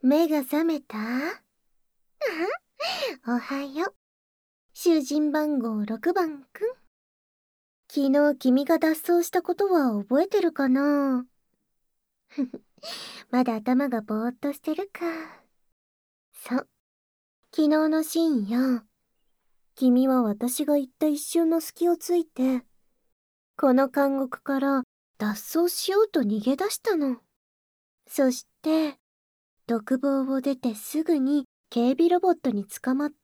目が覚めた？おはよう。囚人番号6番くん。昨日君が脱走したことは覚えてるかな？まだ頭がぼーっとしてるか。そう。昨日の深夜、君は私が言った一瞬の隙をついて、この監獄から脱走しようと逃げ出したの。そして、独房を出てすぐに警備ロボットに捕まって、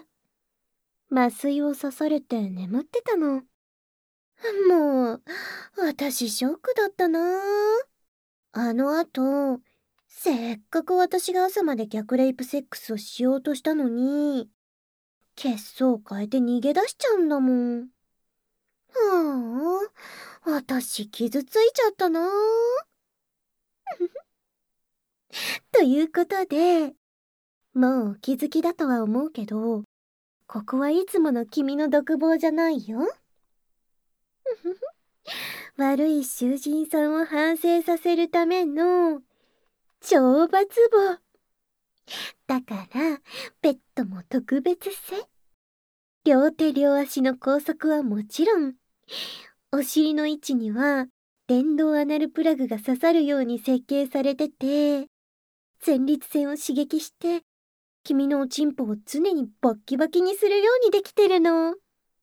麻酔を刺されて眠ってたの。もう、私ショックだったな。あの後、せっかく私が朝まで逆レイプセックスをしようとしたのに、血相を変えて逃げ出しちゃうんだもん。はあ、私傷ついちゃったな。ということで、もうお気づきだとは思うけど、ここはいつもの君の独房じゃないよ。悪い囚人さんを反省させるための懲罰房。だから、ペットも特別せ。両手両足の拘束はもちろん、お尻の位置には電動アナルプラグが刺さるように設計されてて、前立腺を刺激して、君のおちんぽを常にバッキバキにするようにできてるの。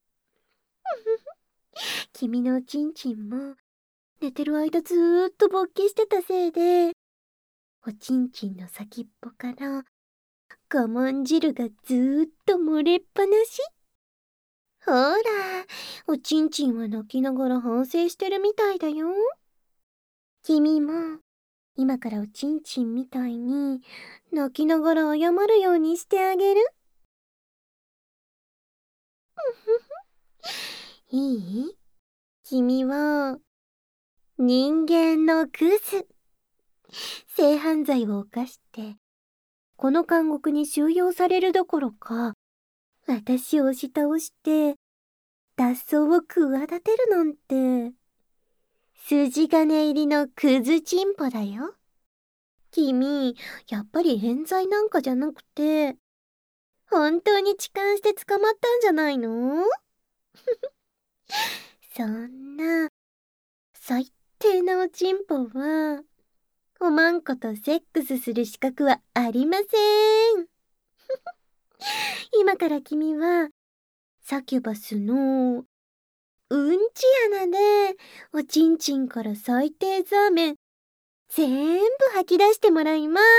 君のおちんちんも、寝てる間ずーっと勃起してたせいで、おちんちんの先っぽから我慢汁がずーっと漏れっぱなし。ほら、おちんちんは泣きながら反省してるみたいだよ。君も、今からおちんちんみたいに、泣きながら謝るようにしてあげる。いい？君は、人間のクズ。性犯罪を犯して、この監獄に収容されるどころか、私を押し倒して、脱走を企てるなんて、筋金入りのクズチンポだよ。君、やっぱり冤罪なんかじゃなくて、本当に痴漢して捕まったんじゃないの？そんな、最低なおちんぽは、おまんことセックスする資格はありません。今から君は、サキュバスの、うんち穴で、おちんちんから最低ザーメン、全部吐き出してもらいます。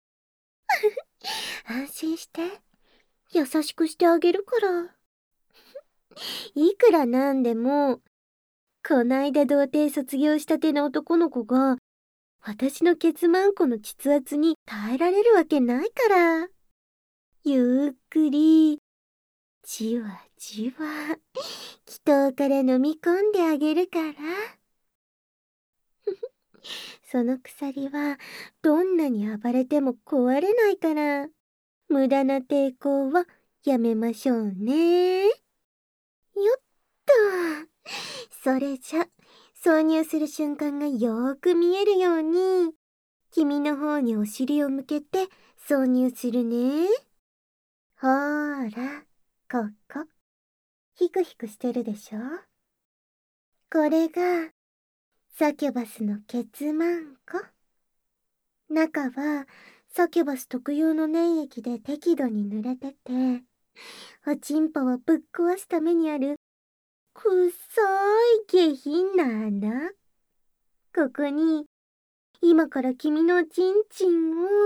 安心して。優しくしてあげるから。いくらなんでも、こないだ童貞卒業したての男の子が、私のケツマンコの膣圧に耐えられるわけないから。ゆっくり、じわじわ、気筒から飲み込んであげるから。その鎖は、どんなに暴れても壊れないから、無駄な抵抗はやめましょうね。よっと。それじゃ、挿入する瞬間がよーく見えるように、君の方にお尻を向けて挿入するね。ほーら、ここ。ヒクヒクしてるでしょ？これが、サキュバスのケツマンコ。中は、サキュバス特有の粘液で適度に濡れてて、おちんぽをぶっ壊すためにある、くっさい下品な穴。ここに、今から君のちんちんを、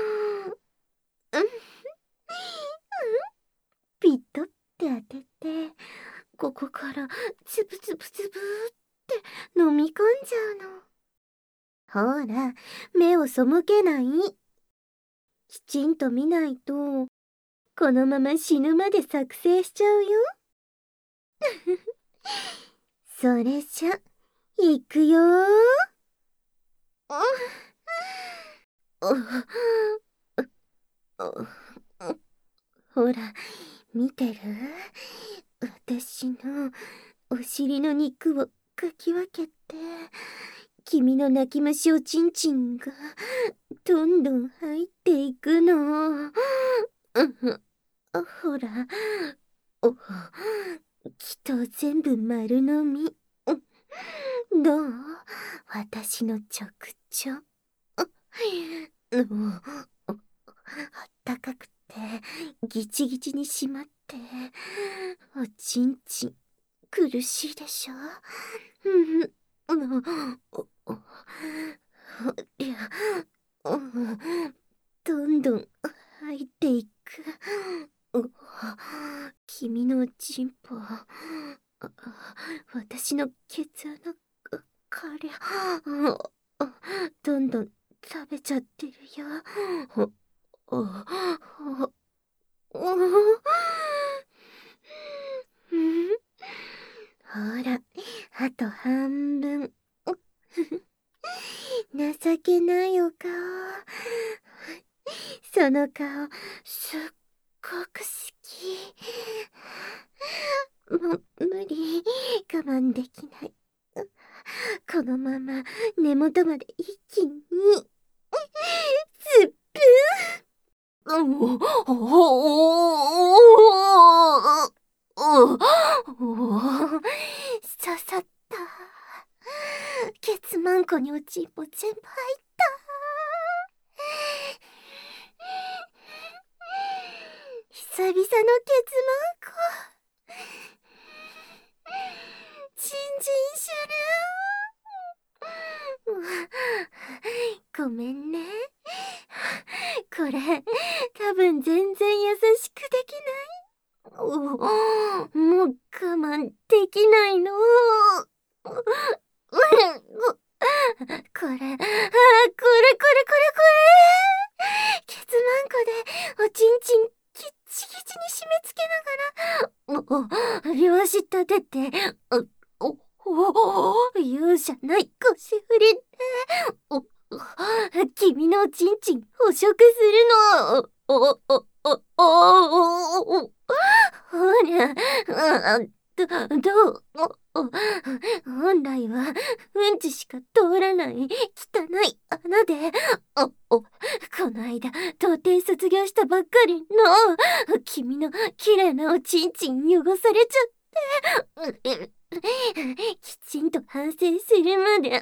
ピットって当てて、ここからつぶつぶつぶって飲み込んじゃうの。ほら、目を背けない。きちんと見ないと、このまま死ぬまで作成しちゃうよ。それじゃ、いくよー。ほら、見てる？私のお尻の肉をかき分けて、 君の泣き虫おちんちんがどんどん入っていくの。ほら、きっと全部丸飲み。どう？私の直腸。あったかくてギチギチに締まっておちんちん苦しいでしょ。りゃ、どんどん入っていく。君のおちんぽ、私のケツ穴かりゃ、どんどん食べちゃってるよ。ほら、あと半分。情けないお顔。その顔、すっごく好き。無理、我慢できない。このまま根元まで一気に、すっぷん。刺さった。ケツマンコにおちんぽ全部入った。久々のケツマンコ。チンチンシュルごめんね。これ、多分全然優しくできない。もう我慢できないの。これ、これ。ケツマンコでおちんちんギッチギチに締め付けながら、両足立てて、言うじゃない腰振りで、君のおちんちん捕食するの。ほら、どう？本来はうんちしか通らない汚い穴で、この間童貞卒業したばっかりの君の綺麗なおちんちん汚されちゃって、きちんと反省するまで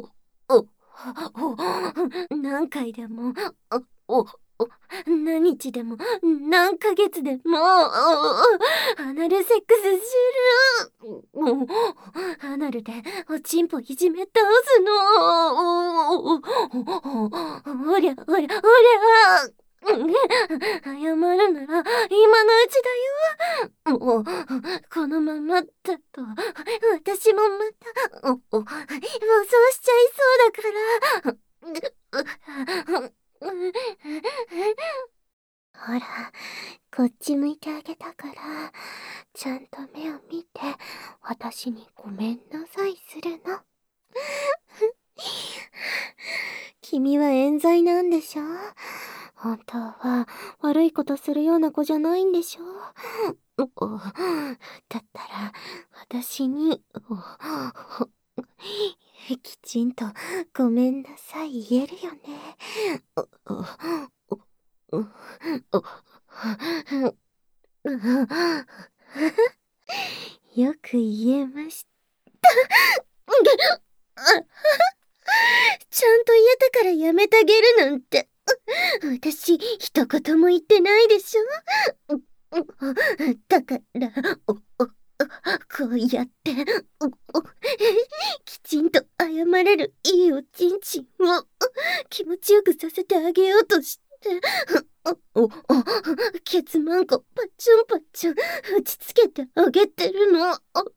何回でも何日でも何ヶ月でもアナルセックスする。アナルでおちんぽいじめ倒すの。おりゃ。謝るなら今のうちだよ。このままだと私もまた暴走しちゃいそうだから。ほら、こっち向いてあげたから、ちゃんと目を見て、私にごめんなさいするの。君は冤罪なんでしょ？本当は悪いことするような子じゃないんでしょ？だったら、私に、きちんとごめんなさい言えるよね。よく言えました。ちゃんと言えたからやめてあげるなんて。私、一言も言ってないでしょ？だから、こうやって、きちんと謝れるいいおちんちんを気持ちよくさせてあげようとして、ケツマンコパチュンパチュン打ちつけてあげてるの。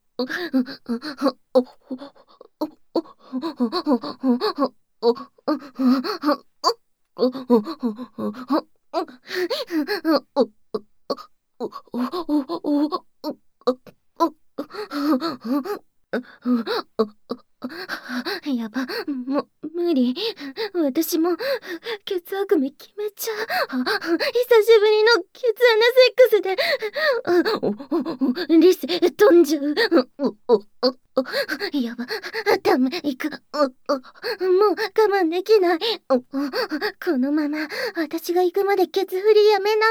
やば、無理。私も、ケツあくび決めちゃう。久しぶりのケツ穴セックスで、理性飛んじゃう。 やば、ダメ、行く。もう我慢できない。このまま、私が行くまでケツ振りやめない。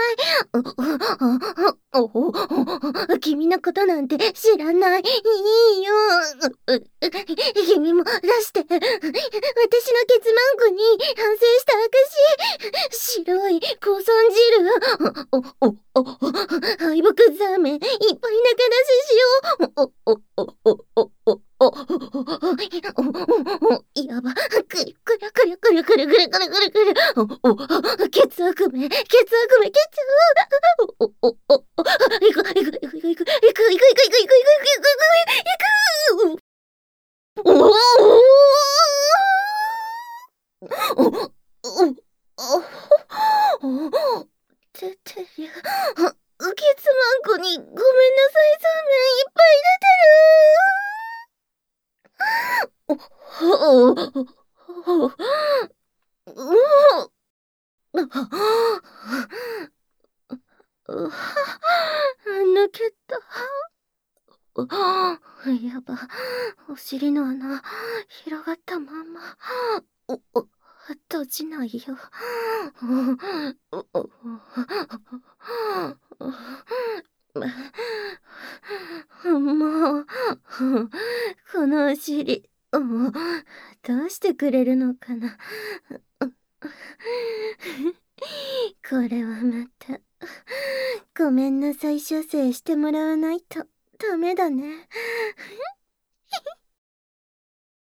君のことなんて知らない。いいよ。君も出して。私のケツマンコに反省した証。白い高酸汁。敗北ザーメンいっぱい中出ししよう。やば、くるくるくるくるくるくるくるくるくる。血悪め、血悪め、血行く、行く、行く、行く、行く、行く、行く、行く、行く、行く、行く、行く、おお出てる。ケツマンコにごめんなさい、そうめんいっぱい出てる。抜けた。やば、お尻の穴、広がったまま。閉じないよ。もう、このお尻、どうしてくれるのかな。これはまた、ごめんなさい処世してもらわないとダメだね。